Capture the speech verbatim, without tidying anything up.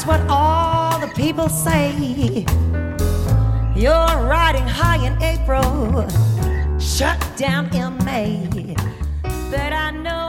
That's what all the people say. You're riding high in April, shut down in May. But I know